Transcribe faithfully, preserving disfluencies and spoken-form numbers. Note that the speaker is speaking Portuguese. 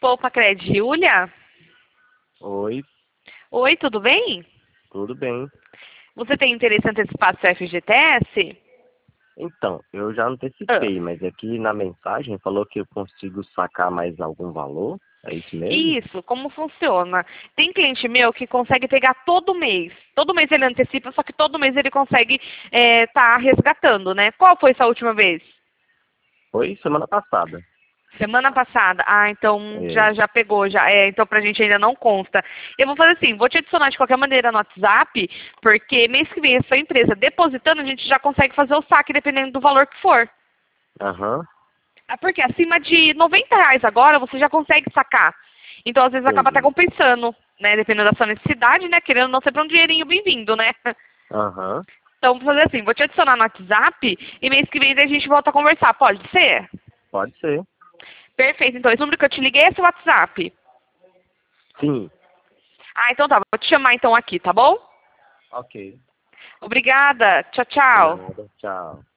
Poupa-Cred, Júlia? Oi, Oi, tudo bem? tudo bem? Você tem interesse em antecipar seu F G T S? Então, eu já Ah, antecipei, mas aqui na mensagem falou que eu consigo sacar mais algum valor. É isso mesmo? isso, como funciona? Tem cliente meu que consegue pegar todo mês. Todo mês ele antecipa, só que todo mês ele consegue estar resgatando, né? Qual foi essa última vez? Foi semana passada. Semana passada. Ah, então É. já, já pegou, já. É, então pra gente ainda não consta. Eu vou fazer assim, vou te adicionar de qualquer maneira no WhatsApp, porque mês que vem a sua empresa depositando, a gente já consegue fazer o saque dependendo do valor que for. Aham, É porque acima de noventa reais agora você já consegue sacar. Então às vezes acaba até entendi. compensando, né? Dependendo da sua necessidade, né? Querendo ou não sempre um dinheirinho bem-vindo, né? Aham, Então vou fazer assim, vou te adicionar no WhatsApp e mês que vem daí a gente volta a conversar. Pode ser? pode ser. Perfeito. Então esse número que eu te liguei é esse WhatsApp. Sim, Ah, então tá. Vou te chamar então aqui, tá bom? ok. Obrigada. Tchau, De tchau. nada, tchau.